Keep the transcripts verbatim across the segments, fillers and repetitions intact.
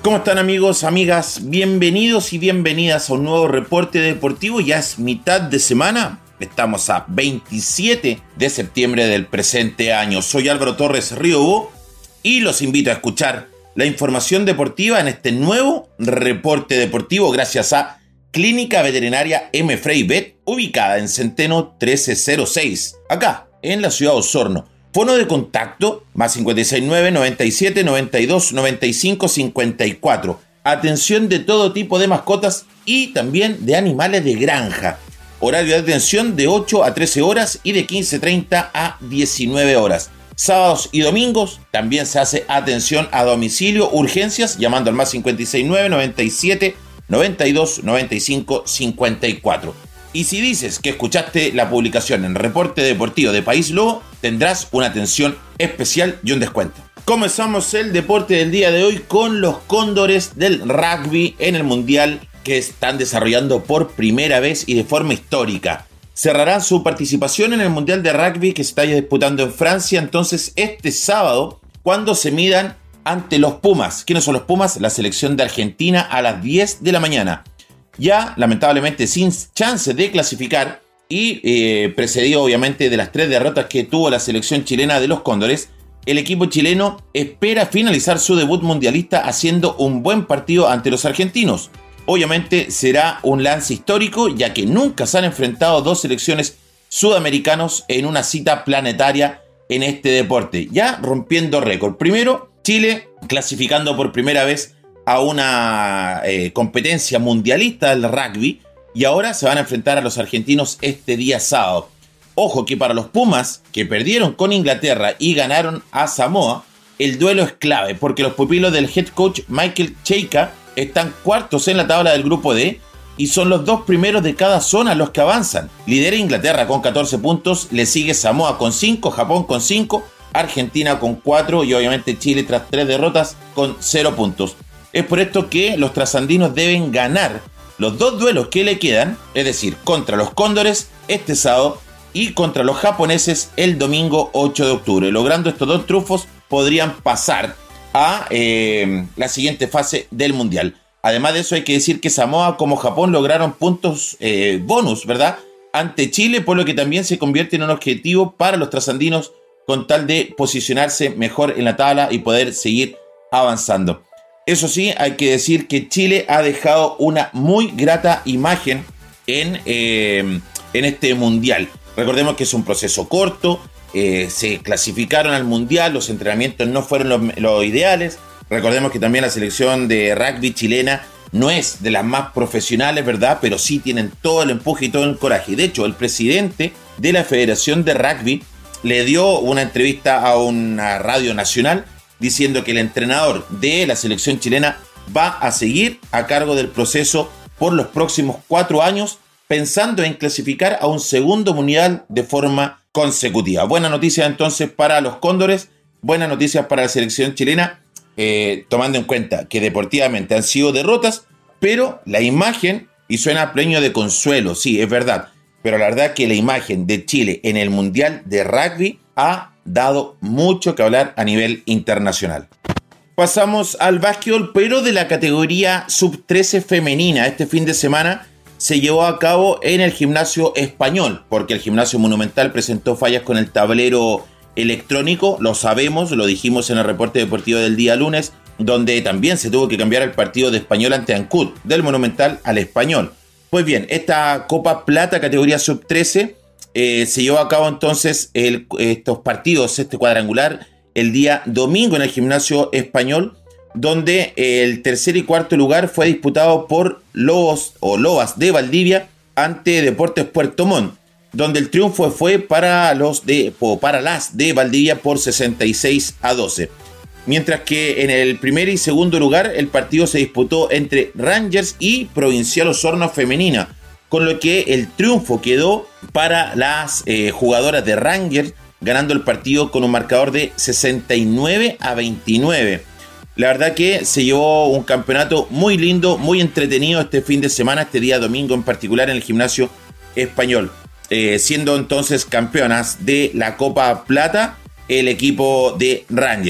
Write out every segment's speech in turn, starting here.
¿Cómo están, amigos, amigas? Bienvenidos y bienvenidas a un nuevo reporte deportivo. Ya es mitad de semana. Estamos a veintisiete de septiembre del presente año. Soy Álvaro Torres Riobó y los invito a escuchar la información deportiva en este nuevo reporte deportivo gracias a Clínica Veterinaria M. Frey Vet, ubicada en Centeno trece cero seis, acá en la ciudad de Osorno. Fono de contacto, más cincuenta y seis nueve, noventa y siete, noventa y dos, noventa y cinco, cincuenta y cuatro. Atención de todo tipo de mascotas y también de animales de granja. Horario de atención de ocho a trece horas y de quince treinta a diecinueve horas. Sábados y domingos también se hace atención a domicilio, urgencias, llamando al más cincuenta y seis nueve, noventa y siete, noventa y dos, noventa y cinco, cincuenta y cuatro. Y si dices que escuchaste la publicación en Reporte Deportivo de País Lobo, tendrás una atención especial y un descuento. Comenzamos el deporte del día de hoy con los Cóndores del rugby en el Mundial que están desarrollando por primera vez y de forma histórica. Cerrarán su participación en el Mundial de Rugby que se está disputando en Francia entonces este sábado, cuando se midan ante los Pumas. ¿Quiénes son los Pumas? La selección de Argentina a las diez de la mañana. Ya, lamentablemente, sin chance de clasificar y eh, precedido obviamente de las tres derrotas que tuvo la selección chilena de los Cóndores, el equipo chileno espera finalizar su debut mundialista haciendo un buen partido ante los argentinos. Obviamente será un lance histórico, ya que nunca se han enfrentado dos selecciones sudamericanos en una cita planetaria en este deporte, ya rompiendo récord. Primero, Chile clasificando por primera vez a una eh, competencia mundialista del rugby, y ahora se van a enfrentar a los argentinos este día sábado. Ojo que para los Pumas, que perdieron con Inglaterra y ganaron a Samoa, el duelo es clave, porque los pupilos del head coach Michael Cheika están cuartos en la tabla del grupo D y son los dos primeros de cada zona los que avanzan. Lidera Inglaterra con catorce puntos, le sigue Samoa con cinco, Japón con cinco, Argentina con cuatro y obviamente Chile tras tres derrotas con cero puntos. Es por esto que los trasandinos deben ganar los dos duelos que le quedan, es decir, contra los Cóndores este sábado y contra los japoneses el domingo ocho de octubre. Logrando estos dos triunfos podrían pasar a eh, la siguiente fase del Mundial. Además de eso hay que decir que Samoa como Japón lograron puntos eh, bonus, ¿verdad?, ante Chile, por lo que también se convierte en un objetivo para los trasandinos con tal de posicionarse mejor en la tabla y poder seguir avanzando. Eso sí, hay que decir que Chile ha dejado una muy grata imagen en, eh, en este Mundial. Recordemos que es un proceso corto, eh, se clasificaron al Mundial, los entrenamientos no fueron los, los ideales. Recordemos que también la selección de rugby chilena no es de las más profesionales, ¿verdad? Pero sí tienen todo el empuje y todo el coraje. De hecho, el presidente de la Federación de Rugby le dio una entrevista a una radio nacional diciendo que el entrenador de la selección chilena va a seguir a cargo del proceso por los próximos cuatro años, pensando en clasificar a un segundo mundial de forma consecutiva. Buena noticia entonces para los Cóndores, buenas noticias para la selección chilena, eh, tomando en cuenta que deportivamente han sido derrotas, pero la imagen, y suena premio de consuelo, sí, es verdad, pero la verdad que la imagen de Chile en el Mundial de Rugby ha dado mucho que hablar a nivel internacional. Pasamos al básquetbol, pero de la categoría sub trece femenina. Este fin de semana se llevó a cabo en el Gimnasio Español, porque el Gimnasio Monumental presentó fallas con el tablero electrónico, lo sabemos, lo dijimos en el reporte deportivo del día lunes, donde también se tuvo que cambiar el partido de Español ante Ancud, del Monumental al Español. Pues bien, esta Copa Plata categoría sub trece eh, se llevó a cabo entonces el, estos partidos, este cuadrangular, el día domingo en el Gimnasio Español, donde el tercer y cuarto lugar fue disputado por Lobos o Lobas de Valdivia ante Deportes Puerto Montt, donde el triunfo fue para los de o para las de Valdivia por sesenta y seis a doce. Mientras que en el primer y segundo lugar el partido se disputó entre Rangers y Provincial Osorno Femenina, con lo que el triunfo quedó para las eh, jugadoras de Rangers, ganando el partido con un marcador de sesenta y nueve a veintinueve. La verdad que se llevó un campeonato muy lindo, muy entretenido este fin de semana, este día domingo en particular en el Gimnasio Español, eh, siendo entonces campeonas de la Copa Plata el equipo de Rangers.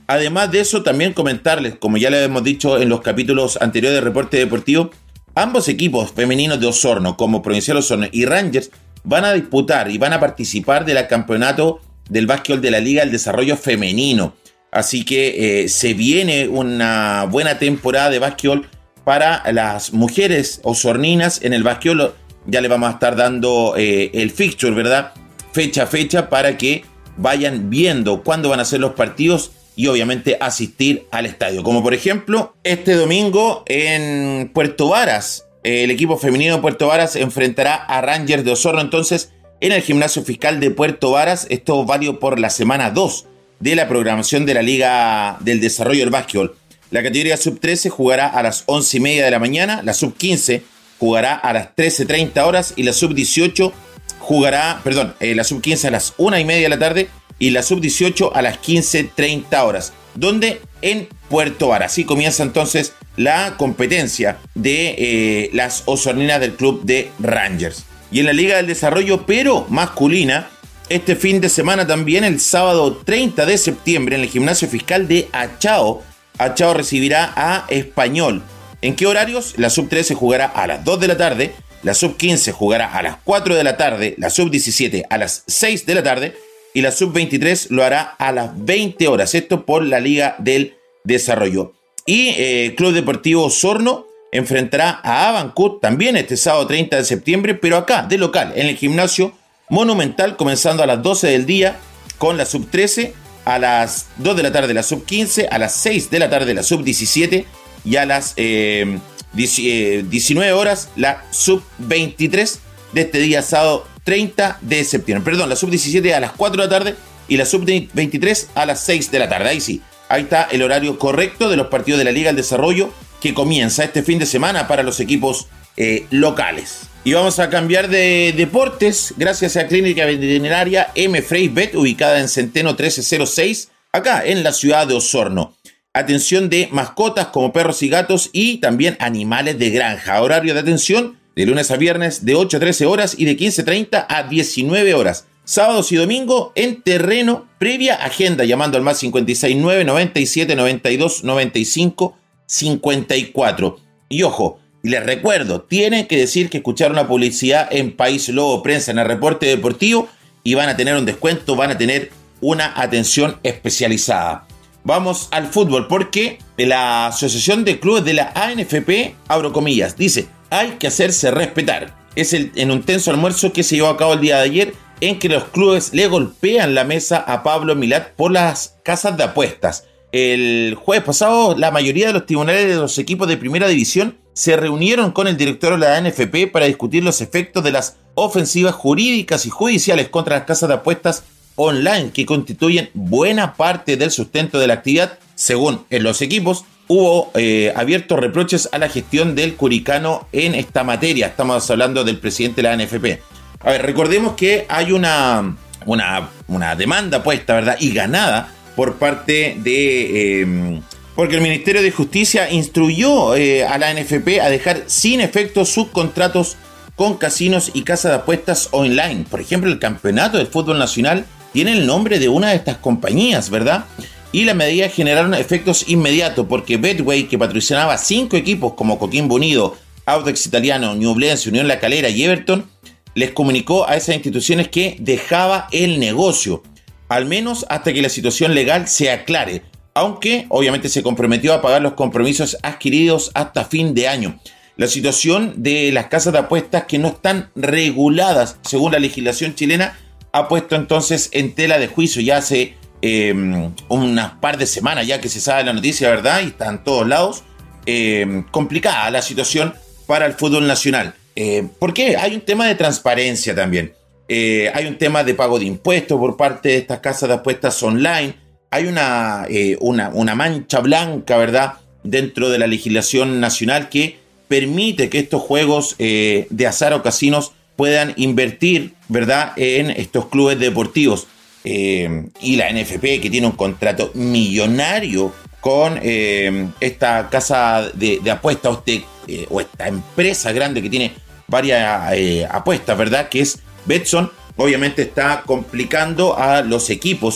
Además de eso, también comentarles, como ya les hemos dicho en los capítulos anteriores de Reporte Deportivo, ambos equipos femeninos de Osorno, como Provincial Osorno y Rangers, van a disputar y van a participar del campeonato del básquetbol de la Liga del Desarrollo Femenino. Así que eh, se viene una buena temporada de básquetbol para las mujeres osorninas en el básquetbol. Ya les vamos a estar dando eh, el fixture, ¿verdad? Fecha a fecha para que vayan viendo cuándo van a ser los partidos y obviamente asistir al estadio. Como por ejemplo, este domingo en Puerto Varas, el equipo femenino de Puerto Varas enfrentará a Rangers de Osorno, entonces en el Gimnasio Fiscal de Puerto Varas. Esto válido por la semana dos de la programación de la Liga del Desarrollo del Básquetbol. La categoría sub trece jugará a las once y media de la mañana, la sub quince jugará a las trece treinta horas y la sub dieciocho jugará, perdón, eh, la sub quince a las una y media de la tarde y la sub dieciocho a las quince treinta horas, donde en Puerto Varas. Así comienza entonces la competencia de eh, las osorninas del club de Rangers. Y en la Liga del Desarrollo, pero masculina, este fin de semana también, el sábado treinta de septiembre, en el Gimnasio Fiscal de Achao, Achao recibirá a Español. ¿En qué horarios? La sub trece jugará a las dos de la tarde, la sub quince jugará a las cuatro de la tarde, la sub diecisiete a las seis de la tarde y la sub veintitrés lo hará a las veinte horas. Esto por la Liga del Desarrollo. Y eh, Club Deportivo Osorno enfrentará a Avancut también este sábado treinta de septiembre, pero acá, de local, en el Gimnasio Monumental, comenzando a las doce del día con la sub trece, a las dos de la tarde la sub quince, a las seis de la tarde la sub diecisiete y a las eh, diecinueve horas la sub veintitrés de este día sábado treinta de septiembre. Perdón, la sub diecisiete a las cuatro de la tarde y la sub veintitrés a las seis de la tarde. Ahí sí, ahí está el horario correcto de los partidos de la Liga del Desarrollo que comienza este fin de semana para los equipos eh, locales. Y vamos a cambiar de deportes gracias a Clínica Veterinaria M. Frey Vet, ubicada en Centeno trece cero seis, acá en la ciudad de Osorno. Atención de mascotas como perros y gatos y también animales de granja. Horario de atención de lunes a viernes de ocho a trece horas y de quince treinta a diecinueve horas. Sábados y domingo en terreno, previa agenda, llamando al más cincuenta y seis nueve noventa y siete noventa y dos noventa y cinco cincuenta y cuatro. Y ojo, y les recuerdo, tienen que decir que escucharon la publicidad en País Lobo Prensa en el Reporte Deportivo y van a tener un descuento, van a tener una atención especializada. Vamos al fútbol porque la Asociación de Clubes de la A N F P, abro comillas, dice: hay que hacerse respetar. Es el, en un tenso almuerzo que se llevó a cabo el día de ayer en que los clubes le golpean la mesa a Pablo Milat por las casas de apuestas. El jueves pasado, la mayoría de los tribunales de los equipos de primera división se reunieron con el director de la A N F P para discutir los efectos de las ofensivas jurídicas y judiciales contra las casas de apuestas online que constituyen buena parte del sustento de la actividad. Según en los equipos, hubo eh, abiertos reproches a la gestión del Curicano en esta materia. Estamos hablando del presidente de la A N F P. A ver, recordemos que hay una, una, una demanda puesta, ¿verdad? Y ganada por parte de... Eh, porque el Ministerio de Justicia instruyó eh, a la A N F P a dejar sin efecto sus contratos con casinos y casas de apuestas online. Por ejemplo, el campeonato del fútbol nacional tiene el nombre de una de estas compañías, ¿verdad? Y las medidas generaron efectos inmediatos porque Betway, que patrocinaba cinco equipos como Coquimbo Unido, Audax Italiano, Ñublense, Unión La Calera y Everton, les comunicó a esas instituciones que dejaba el negocio, al menos hasta que la situación legal se aclare, aunque obviamente se comprometió a pagar los compromisos adquiridos hasta fin de año. La situación de las casas de apuestas que no están reguladas según la legislación chilena ha puesto entonces en tela de juicio ya hace eh, unas par de semanas ya que se sabe la noticia, ¿verdad? Y está en todos lados. Eh, complicada la situación para el fútbol nacional. Eh, ¿Por qué? Hay un tema de transparencia también. Eh, hay un tema de pago de impuestos por parte de estas casas de apuestas online. Hay una, eh, una, una mancha blanca, ¿verdad?, dentro de la legislación nacional que permite que estos juegos eh, de azar o casinos puedan invertir, ¿verdad?, en estos clubes deportivos. Eh, y la N F P, que tiene un contrato millonario con eh, esta casa de, de apuestas o, este, eh, o esta empresa grande que tiene varias eh, apuestas, ¿verdad?, que es Betson, obviamente está complicando a los equipos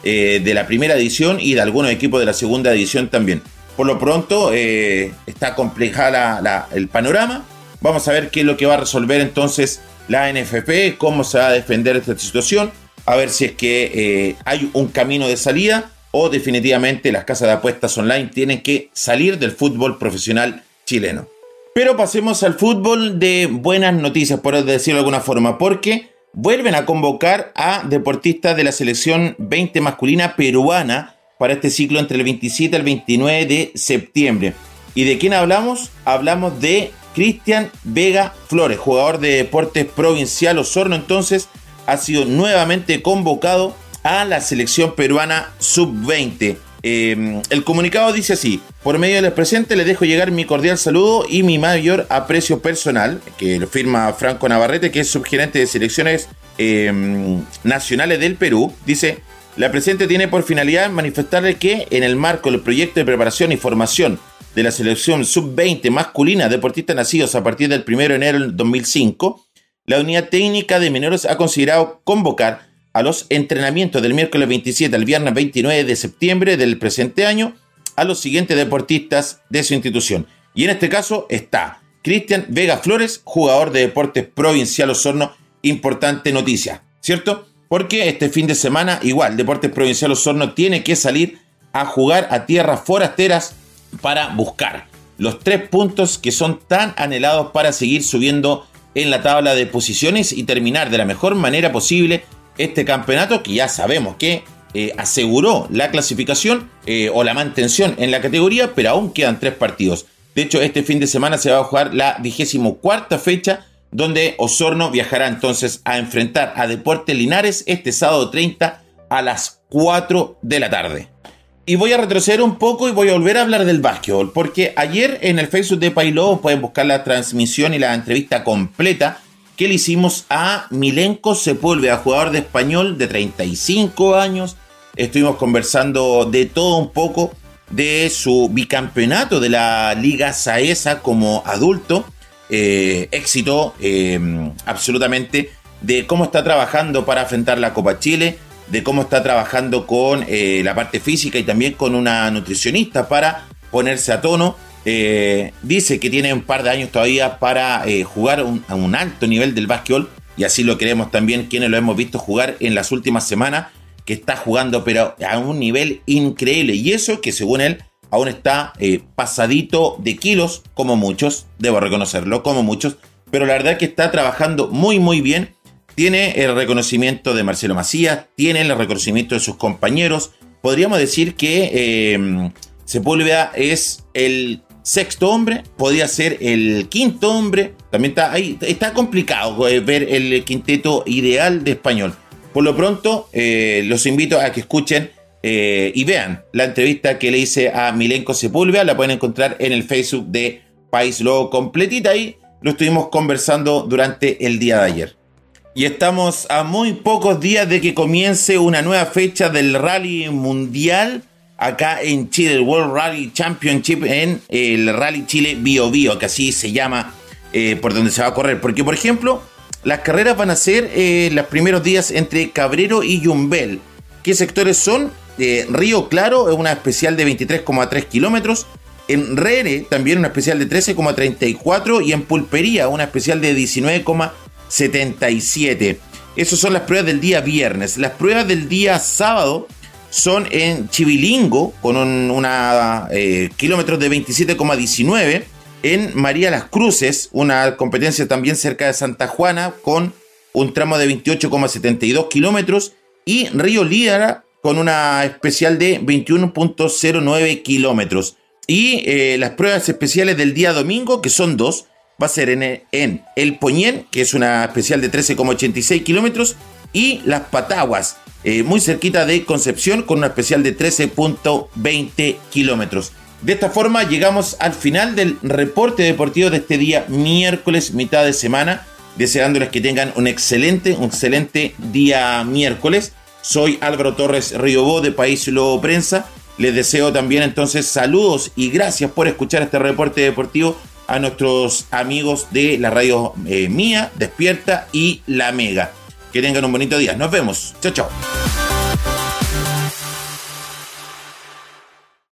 eh, de la primera división y de algunos equipos de la segunda división también. Por lo pronto eh, está compleja la, la, el panorama. Vamos a ver qué es lo que va a resolver entonces la N F P, cómo se va a defender esta situación, a ver si es que eh, hay un camino de salida o definitivamente las casas de apuestas online tienen que salir del fútbol profesional chileno. Pero pasemos al fútbol de buenas noticias, por decirlo de alguna forma, porque vuelven a convocar a deportistas de la selección veinte masculina peruana para este ciclo entre el veintisiete al veintinueve de septiembre. ¿Y de quién hablamos? Hablamos de Cristian Vega Flores, jugador de Deportes Provincial Osorno, entonces ha sido nuevamente convocado a la selección peruana sub veinte. Eh, el comunicado dice así: por medio del presente les dejo llegar mi cordial saludo y mi mayor aprecio personal, que lo firma Franco Navarrete, que es subgerente de selecciones eh, nacionales del Perú. Dice: la presente tiene por finalidad manifestarle que en el marco del proyecto de preparación y formación de la selección sub veinte masculina, deportistas nacidos a partir del primero de enero del dos mil cinco, la unidad técnica de menores ha considerado convocar a los entrenamientos del miércoles veintisiete al viernes veintinueve de septiembre del presente año a los siguientes deportistas de su institución. Y en este caso está Cristian Vega Flores, jugador de Deportes Provincial Osorno. Importante noticia, ¿cierto? Porque este fin de semana, igual, Deportes Provincial Osorno tiene que salir a jugar a tierras forasteras para buscar los tres puntos que son tan anhelados para seguir subiendo en la tabla de posiciones y terminar de la mejor manera posible este campeonato, que ya sabemos que eh, aseguró la clasificación eh, o la mantención en la categoría, pero aún quedan tres partidos. De hecho, este fin de semana se va a jugar la vigésimo cuarta fecha, donde Osorno viajará entonces a enfrentar a Deportes Linares este sábado treinta a las cuatro de la tarde. Y voy a retroceder un poco y voy a volver a hablar del básquetbol, porque ayer en el Facebook de Pailó pueden buscar la transmisión y la entrevista completa que le hicimos a Milenko Sepúlveda, jugador de Español de treinta y cinco años. Estuvimos conversando de todo un poco, de su bicampeonato de la Liga Saesa como adulto, eh, éxito eh, absolutamente, de cómo está trabajando para enfrentar la Copa Chile, de cómo está trabajando con eh, la parte física y también con una nutricionista para ponerse a tono. Eh, dice que tiene un par de años todavía para eh, jugar un, a un alto nivel del básquetbol, y así lo queremos también quienes lo hemos visto jugar en las últimas semanas, que está jugando pero a un nivel increíble, y eso que según él aún está eh, pasadito de kilos, como muchos, debo reconocerlo, como muchos, pero la verdad es que está trabajando muy muy bien. Tiene el reconocimiento de Marcelo Macías, tiene el reconocimiento de sus compañeros. Podríamos decir que eh, Sepúlveda es el sexto hombre, podría ser el quinto hombre. También está ahí, está complicado ver el quinteto ideal de Español. Por lo pronto, eh, los invito a que escuchen eh, y vean la entrevista que le hice a Milenko Sepúlveda. La pueden encontrar en el Facebook de País Lobo completita. Ahí lo estuvimos conversando durante el día de ayer. Y estamos a muy pocos días de que comience una nueva fecha del Rally Mundial acá en Chile, el World Rally Championship, en el Rally Chile Bio Bio, que así se llama eh, por donde se va a correr. Porque, por ejemplo, las carreras van a ser eh, los primeros días entre Cabrero y Yumbel. ¿Qué sectores son? Eh, Río Claro, una especial de veintitrés coma tres kilómetros. En Rere, también una especial de trece coma treinta y cuatro. Y en Pulpería, una especial de diecinueve coma setenta y siete. Esas son las pruebas del día viernes. Las pruebas del día sábado son en Chivilingo, con un, una eh, kilómetros de veintisiete coma diecinueve. En María Las Cruces, una competencia también cerca de Santa Juana, con un tramo de veintiocho coma setenta y dos kilómetros. Y Río Lídara, con una especial de veintiuno coma cero nueve kilómetros. Y eh, las pruebas especiales del día domingo, que son dos, va a ser en el, en el Poñén, que es una especial de trece coma ochenta y seis kilómetros, y Las Pataguas, eh, muy cerquita de Concepción, con una especial de trece coma veinte kilómetros. De esta forma llegamos al final del reporte deportivo de este día miércoles, mitad de semana, deseándoles que tengan un excelente, un excelente día miércoles. Soy Álvaro Torres Riobó de País Lobo Prensa. Les deseo también entonces saludos y gracias por escuchar este reporte deportivo a nuestros amigos de la radio eh, mía, Despierta y La Mega. Que tengan un bonito día. Nos vemos. Chao, chao.